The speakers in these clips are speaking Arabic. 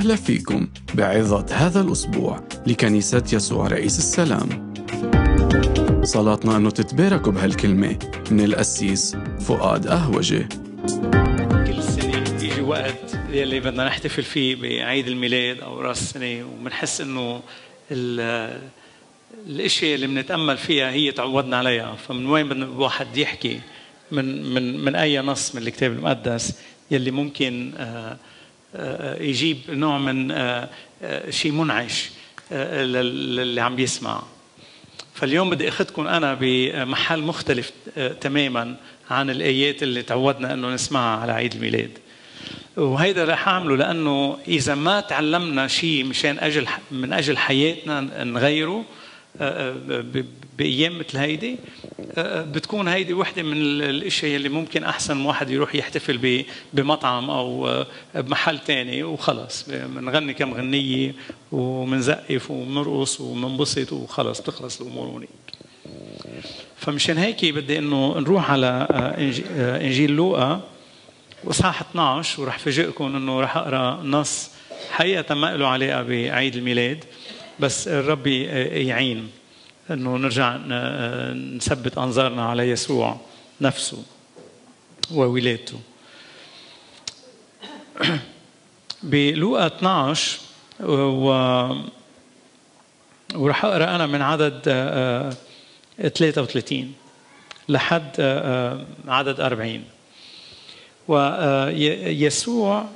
وسهلا فيكم بعظة هذا الأسبوع لكنيسة يسوع رئيس السلام. صلاتنا أنه تتباركوا بهالكلمة من القسيس فؤاد أهوجة. كل سنة يجي وقت يلي بدنا نحتفل فيه بعيد الميلاد أو رأس السنة، وبنحس إنه الاشياء اللي بنتأمل فيها هي تعودنا عليها. فمن وين بدنا الواحد يحكي من أي نص من الكتاب المقدس يلي ممكن يجيب نوع من شيء منعش اللي عم بيسمع. فاليوم بدي أخذكم أنا بمحل مختلف تماما عن الآيات اللي تعودنا أنه نسمعها على عيد الميلاد. وهيدا رح أعمله لأنه إذا ما تعلمنا شيء مشان من أجل حياتنا نغيره بأيام مثل هيدي، بتكون هيدي وحدة من الاشياء اللي ممكن أحسن واحد يروح يحتفل بمطعم أو بمحل تاني وخلص منغني كم غنية ومنزقف ومنرقص ومنبسط وخلص بتخلص الأمور هونيك. فمشان هيك بدي إنه نروح على إنجيل لوقا وإصحاح 12، ورح فاجئكم إنه رح أقرأ نص حقيقة ما له علاقة بعيد الميلاد، بس الرب يعين إنه نرجع نثبت أنظارنا على يسوع نفسه وولادته. بلوقا 12 ورح أقرأ أنا من عدد 33 لحد عدد 40. ويسوع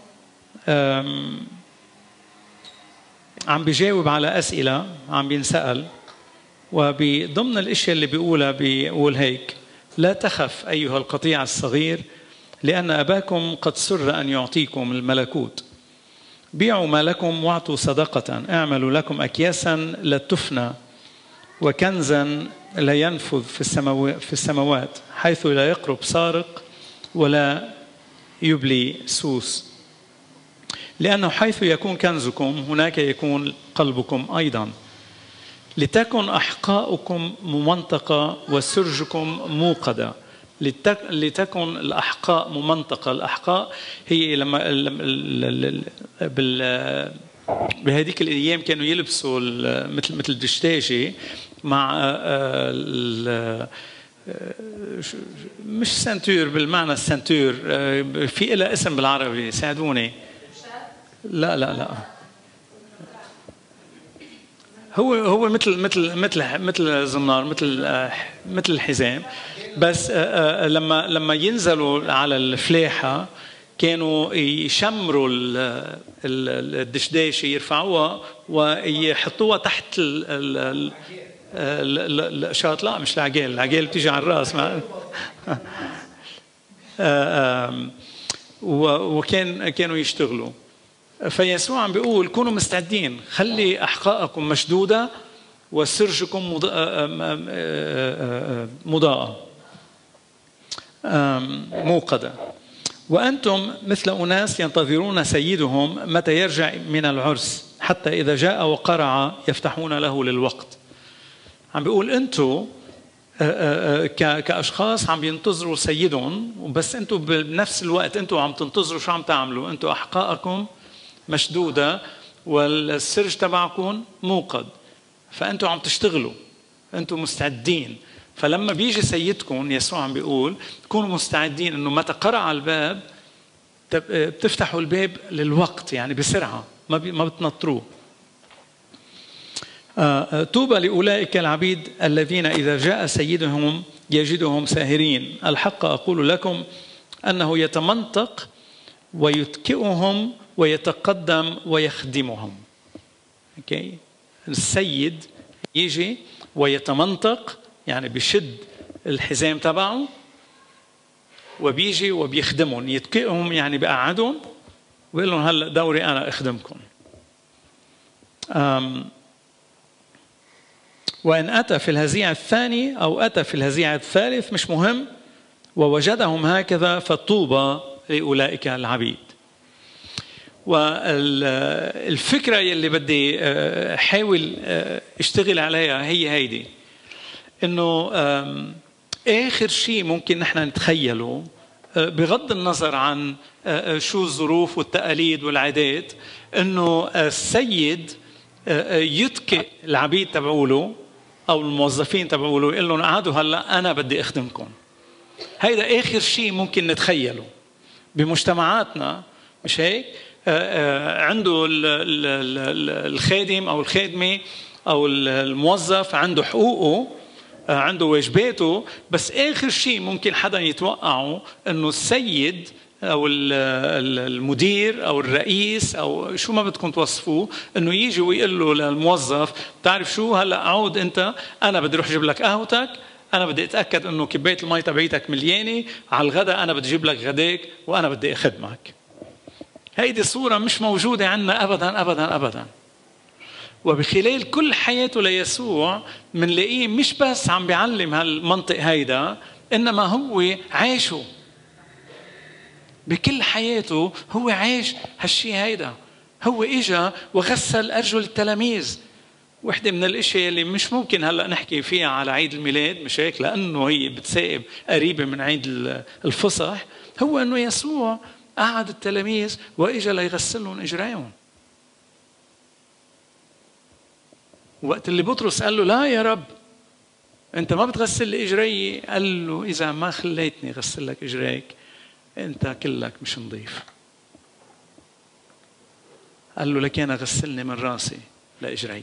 عم بيجاوب على أسئلة عم بينسأل، وبضمن الاشياء اللي بيقول هيك: لا تخف أيها القطيع الصغير، لأن أباكم قد سر أن يعطيكم الملكوت. بيعوا ما لكم واعطوا صدقة، اعملوا لكم أكياسا لا تفنى وكنزا لا ينفذ في السماوات، حيث لا يقرب سارق ولا يبلي سوس. لأنه حيث يكون كنزكم هناك يكون قلبكم أيضا. لتكن أحقاؤكم ممنطقة وسرجكم موقدة. لتكن الأحقاء ممنطقة. الأحقاء هي لما بهذيك الأيام كانوا يلبسوا مثل دشتاجة مع مش سنتور بالمعنى السنتور، في إلى اسم بالعربي، ساعدوني. لا هو مثل زنار، مثل الحزام، بس لما ينزلوا على الفلاحة كانوا يشمروا الدشداشة، يرفعوها ويحطوها تحت الشاط. لا مش العجال بتيجي على الرأس وكانوا يشتغلوا. فيسوع عم بيقول كونوا مستعدين، خلي أحقاءكم مشدودة وسرجكم مضاءة موقدة. وأنتم مثل أناس ينتظرون سيدهم متى يرجع من العرس، حتى إذا جاء وقرع يفتحون له للوقت. عم بيقول أنتم كأشخاص عم ينتظروا سيدهم، بس أنتم بنفس الوقت أنتم عم تنتظروا شو عم تعملوا؟ أنتم أحقاءكم مشدودة والسرج تبعكم موقد، فأنتم عم تشتغلوا، أنتم مستعدين. فلما بيجي سيدكم يسوع عم بيقول كونوا مستعدين إنه متى قرع الباب بتفتحوا الباب للوقت، يعني بسرعة ما بتنطروه. طوبى لأولئك العبيد الذين إذا جاء سيدهم يجدهم ساهرين. الحق أقول لكم أنه يتمنطق ويتكئهم ويتقدم ويخدمهم. السيد يجي ويتمنطق، يعني بيشد الحزام تبعه، وبيجي وبيخدمهم. يتكئهم يعني بقعدهم ويقول لهم هلأ دوري أنا أخدمكم. وإن أتى في الهزيع الثاني أو أتى في الهزيع الثالث مش مهم، ووجدهم هكذا فطوبى لأولئك العبيد. والفكرة يلي بدي أحاول اشتغل عليها هي هيدي، إنه آخر شيء ممكن نحن نتخيله بغض النظر عن شو الظروف والتقاليد والعادات، انه السيد يتكئ العبيد تبعوله او الموظفين تبعوله، يقول لهم قعدوا هلا انا بدي اخدمكم. هيدا اخر شيء ممكن نتخيله بمجتمعاتنا، مش هيك؟ عنده الخادم او الخادمه او الموظف عنده حقوقه، عنده واجباته، بس آخر شيء ممكن حدا يتوقعه إنه السيد أو المدير أو الرئيس أو شو ما بدكم توصفوه، إنه يجي ويقول له للموظف تعرف شو هلأ عود أنت، أنا بدي أروح أجيب لك قهوتك، أنا بدي أتأكد إنه كباية المي تبعيتك مليانة، على الغداء أنا بدي أجيب لك غداك وأنا بدي أخدمك. هيدي صورة مش موجودة عندنا أبدا أبدا أبدا. وبخلال كل حياته ليسوع منلاقيه مش بس عم بيعلم هالمنطق هيدا، إنما هو عاشه بكل حياته، هو عاش هالشي هيدا. هو إجا وغسل أرجل التلاميذ. واحدة من الاشياء اللي مش ممكن هلأ نحكي فيها على عيد الميلاد، مش هيك؟ لأنه هي بتسائب قريبة من عيد الفصح، هو أنه يسوع قعد التلاميذ وإجا ليغسلهم إجريهم. وقت اللي بطرس قال له لا يا رب أنت ما بتغسل لي إجري، قال له إذا ما خليتني غسل لك إجريك أنت كلك مش نظيف. قال له لك أنا غسلني من راسي لإجري.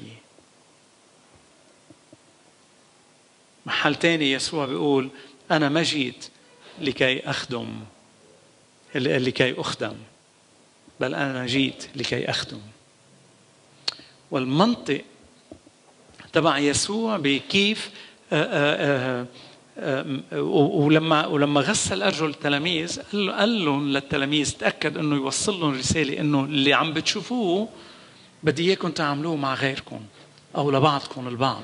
محل تاني يسوع بيقول أنا ما جيت لكي أخدم بل أنا جيت لكي أخدم. والمنطق تبع يسوع بكيف ولما غسل أرجل التلاميذ قال لهم للتلاميذ تأكد أنه يوصل لهم رسالة أنه اللي عم بتشوفوه بدي إياكم تعملوه مع غيركم أو لبعضكم البعض.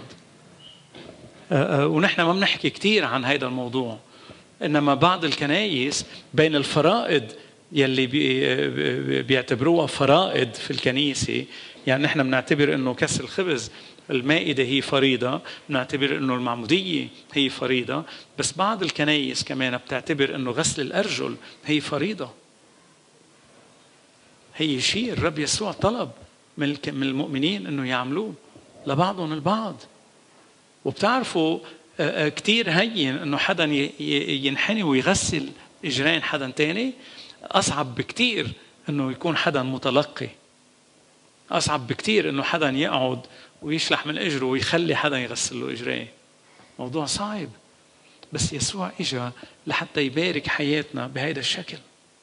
ونحن ما بنحكي كتير عن هذا الموضوع، إنما بعض الكنايس بين الفرائض يلي بيعتبروها فرائض في الكنيسة، يعني نحن بنعتبر إنه كسر الخبز المائدة هي فريضة، بنعتبر إنه المعمودية هي فريضة، بس بعض الكنايس كمان بتعتبر إنه غسل الأرجل هي فريضة. هي شيء الرب يسوع طلب من المؤمنين إنه يعملوه لبعضهم البعض. وبتعرفوا كتير هين إنه حدا ينحني ويغسل إجرين حدا تاني، أصعب بكتير إنه يكون حدا متلقي، أصعب بكتير إنه حدا يقعد ويشلح من إجره ويخلي حدا يغسل له إجريه. موضوع صعب، بس يسوع إجا لحتى يبارك حياتنا بهذا الشكل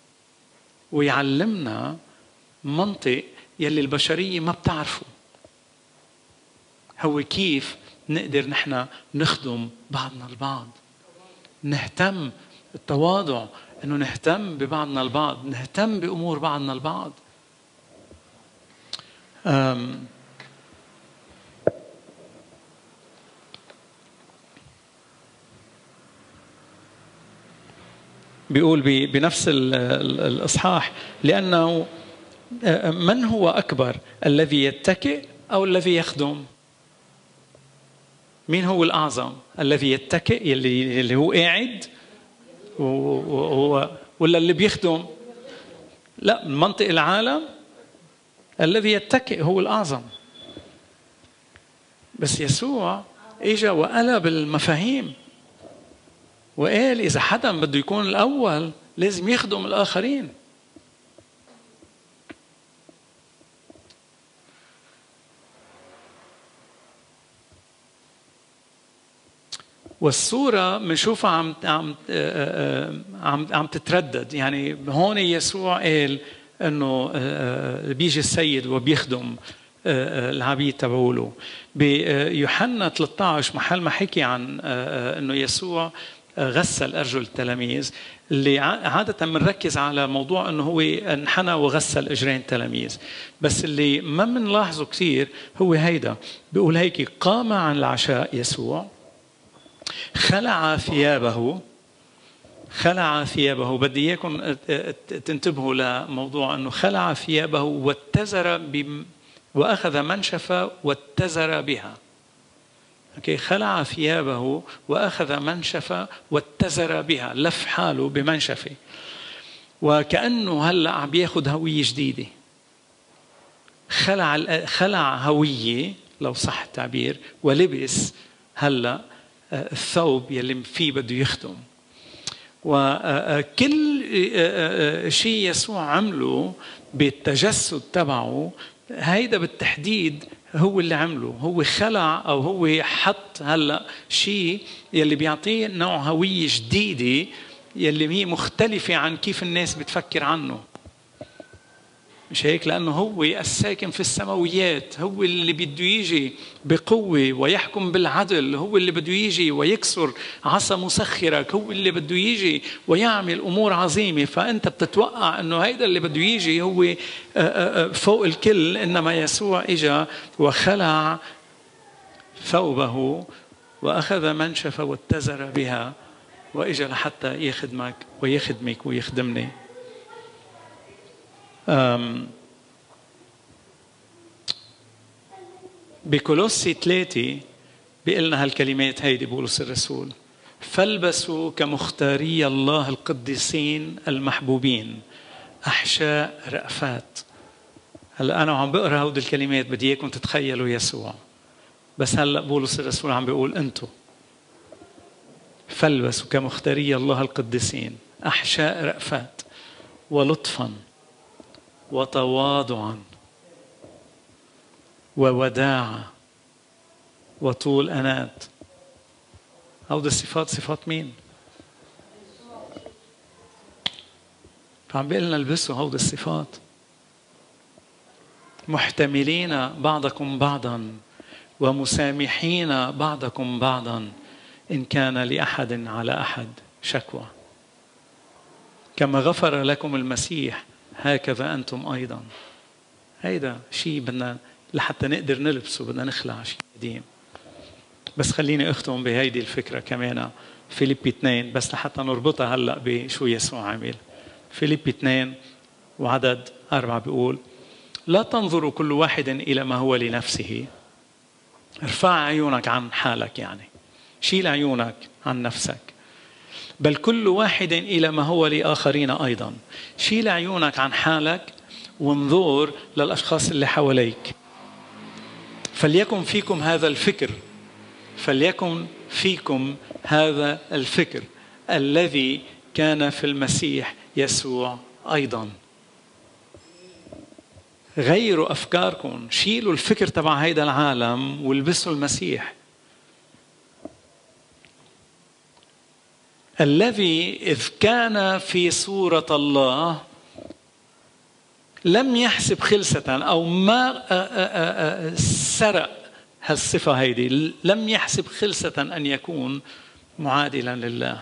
ويعلمنا منطق يلي البشرية ما بتعرفه، هو كيف نقدر نحن نخدم بعضنا البعض، نهتم التواضع، إنه نهتم ببعضنا البعض، نهتم بأمور بعضنا البعض. بيقول بنفس الإصحاح لأنه من هو أكبر الذي يتكئ أو الذي يخدم؟ مين هو الأعظم؟ الذي يتكئ اللي هو قاعد ولا اللي بيخدم؟ لا، من منطق العالم الذي يتكئ هو الأعظم. بس يسوع إجا وقلب المفاهيم وقال إذا حدا بده يكون الأول لازم يخدم الآخرين. والصورة منشوفها عم تتردد. يعني هون يسوع قال إنه بيجي السيد وبيخدم العبيد تبعوله. بيوحنا 13 محل ما حكي عن إنه يسوع غسل أرجل التلاميذ، اللي عادة بنركز على موضوع إنه هو انحنى وغسل إجرين التلاميذ، بس اللي ما بنلاحظه كثير هو هيدا. بيقول هيك: قام عن العشاء يسوع، خلع ثيابه. بدي إياكم تنتبهوا لموضوع إنه خلع ثيابه واتزر وأخذ منشفة واتزر بها. خلع ثيابه وأخذ منشفة واتزر بها، لف حاله بمنشفة. وكأنه هلأ عم بياخد هوية جديدة. خلع هوية لو صح التعبير، ولبس هلأ الثوب يلي فيه بده يخدم. وكل شيء يسوع عمله بالتجسد تبعه هيدا بالتحديد هو اللي عمله. هو خلع أو هو حط هلأ شيء يلي بيعطيه نوع هوية جديدة يلي هي مختلفة عن كيف الناس بتفكر عنه. مش هيك؟ لأنه هو الساكن في السماويات، هو اللي بده يجي بقوة ويحكم بالعدل، هو اللي بده يجي ويكسر عصا مسخرك، هو اللي بده يجي ويعمل أمور عظيمة. فأنت بتتوقع أنه هيدا اللي بده يجي هو فوق الكل، إنما يسوع إجا وخلع ثوبه وأخذ منشفة واتزر بها وإجا لحتى يخدمك ويخدمك ويخدمني. بكولوسي 3 بيقلنا هالكلمات هيدي بولس الرسول: فالبسوا كمختاري الله القديسين المحبوبين أحشاء رأفات. هلا أنا عم بقرأ هود الكلمات بدي إياكم تتخيلوا يسوع، بس هلا بولس الرسول عم بيقول أنتوا فالبسوا كمختاري الله القديسين أحشاء رأفات ولطفا وتواضعا ووداعة وطول أنات. هود الصفات صفات مين؟ فعم بيقلنا البسوا هود الصفات. محتملين بعضكم بعضا ومسامحين بعضكم بعضا إن كان لأحد على أحد شكوى، كما غفر لكم المسيح هكذا أنتم أيضا. هيدا شيء بدنا لحتى نقدر نلبسه، بدنا نخلع شيء قديم. بس خليني أختم بهيدي الفكرة كمان. فيليبي 2 بس لحتى نربطها هلأ بشو يسوع عمل. فيليبي 2 وعدد 4 بيقول: لا تنظروا كل واحد إلى ما هو لنفسه. ارفع عيونك عن حالك، يعني شيل عيونك عن نفسك. بل كل واحد إلى ما هو لآخرين أيضا. شيل عيونك عن حالك وانظر للأشخاص اللي حواليك. فليكن فيكم هذا الفكر، فليكن فيكم هذا الفكر الذي كان في المسيح يسوع أيضا. غيروا أفكاركم، شيلوا الفكر تبع هيدا العالم والبسوا المسيح الذي إذ كان في صورة الله لم يحسب خلسة، أو ما سرق هالصفة هيدي، لم يحسب خلسة أن يكون معادلا لله،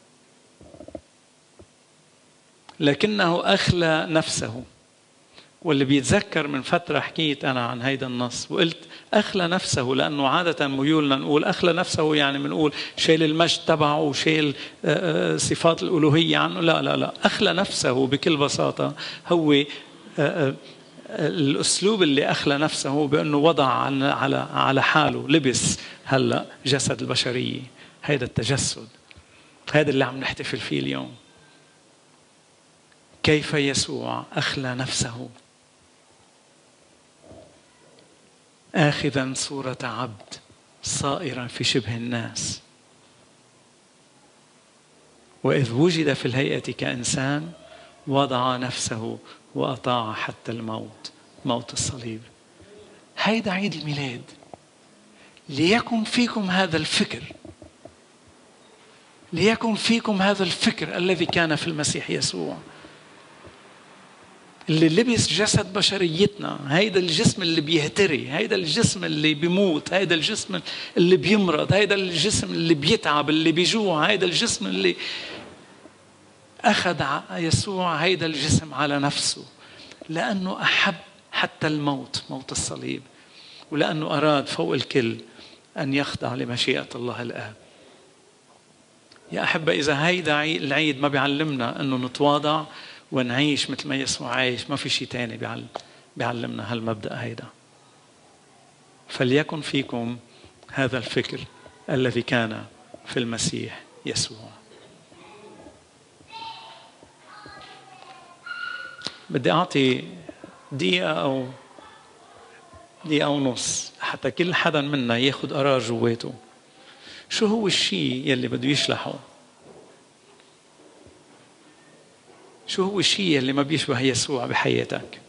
لكنه أخلى نفسه. واللي بيتذكر من فترة حكيت أنا عن هيدا النص وقلت أخلى نفسه، لأنه عادة ميولنا نقول أخلى نفسه يعني بنقول شيل المجد تبعه وشيل صفات الألوهية عنه. لا لا لا، أخلى نفسه بكل بساطة هو الأسلوب اللي أخلى نفسه بأنه وضع على حاله، لبس هلأ جسد البشرية. هيدا التجسد، هيدا اللي عم نحتفل فيه اليوم. كيف يسوع أخلى نفسه آخذا صورة عبد صائرا في شبه الناس، وإذ وجد في الهيئة كإنسان وضع نفسه وأطاع حتى الموت، موت الصليب. هيدا عيد الميلاد. ليكن فيكم هذا الفكر، ليكن فيكم هذا الفكر الذي كان في المسيح يسوع، اللي لبس جسد بشريتنا. هيدا الجسم اللي بيهتري، هيدا الجسم اللي بيموت، هيدا الجسم اللي بيمرض، هيدا الجسم اللي بيتعب، اللي بيجوع، هيدا الجسم اللي أخذ يسوع هيدا الجسم على نفسه، لأنه أحب حتى الموت، موت الصليب، ولأنه أراد فوق الكل أن يخضع لمشيئة الله الآب. يا أحبة، إذا هيدا العيد ما بيعلمنا أنه نتواضع ونعيش مثل ما يسوع عايش، ما في شيء تاني بيعلمنا هالمبدأ هيدا. فليكن فيكم هذا الفكر الذي كان في المسيح يسوع. بدي أعطي دقيقة ونص حتى كل حدا منا ياخد قرار جواته. شو هو الشيء يلي بده يشلحه؟ شو هو الشيء يلي ما بيشبه يسوع بحياتك؟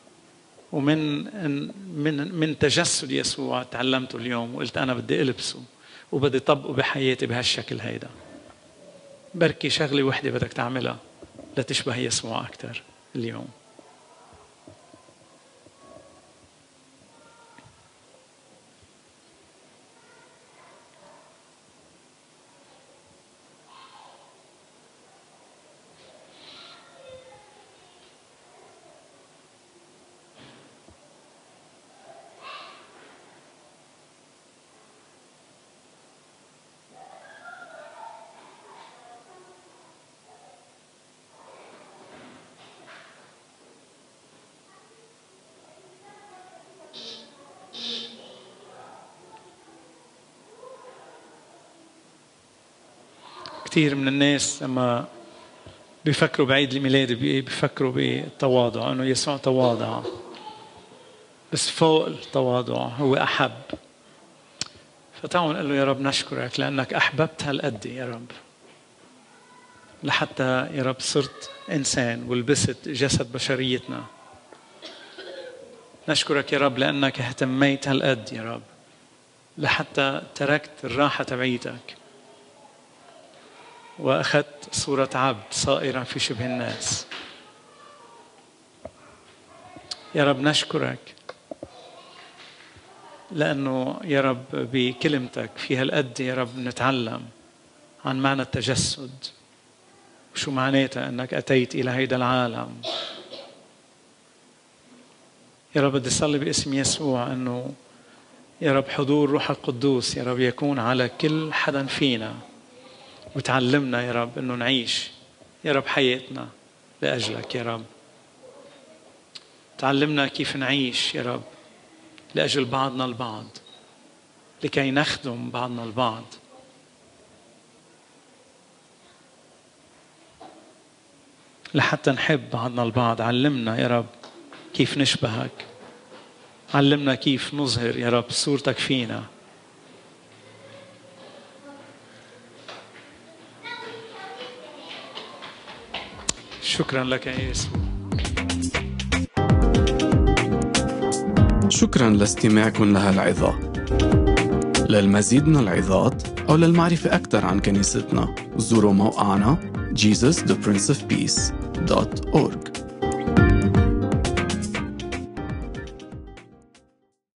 من تجسد يسوع تعلمته اليوم وقلت أنا بدي ألبسه وبدي طبقه بحياتي بهالشكل هيدا. بركي شغلة وحدة بدك تعملها لتشبه يسوع أكتر اليوم. كثير من الناس لما بيفكروا بعيد الميلاد بيفكروا بالتواضع، أنه يسوع تواضع، بس فوق التواضع هو أحب. فتعالوا نقول له يا رب نشكرك لأنك أحببت هالقد يا رب، لحتى يا رب صرت إنسان ولبست جسد بشريتنا. نشكرك يا رب لأنك اهتميت هالقد يا رب، لحتى تركت الراحة تبعيتك وأخذت صورة عبد صائرا في شبه الناس. يا رب نشكرك لأنه يا رب بكلمتك في هالقد يا رب نتعلم عن معنى التجسد وشو معناته أنك أتيت إلى هيدا العالم. يا رب بدي أصلي باسم يسوع أنه يا رب حضور روح القدوس يا رب يكون على كل حدا فينا، وتعلمنا يا رب أنه نعيش يا رب حياتنا لأجلك يا رب. تعلمنا كيف نعيش يا رب لأجل بعضنا البعض، لكي نخدم بعضنا البعض. لحتى نحب بعضنا البعض. علمنا يا رب كيف نشبهك، علمنا كيف نظهر يا رب صورتك فينا. شكرا لك يا يسوع. شكرا لاستماعكم لهالعظة. للمزيد من العظات أو للمعرفة أكثر عن كنيستنا زوروا موقعنا jesusthePrinceofpeace.org.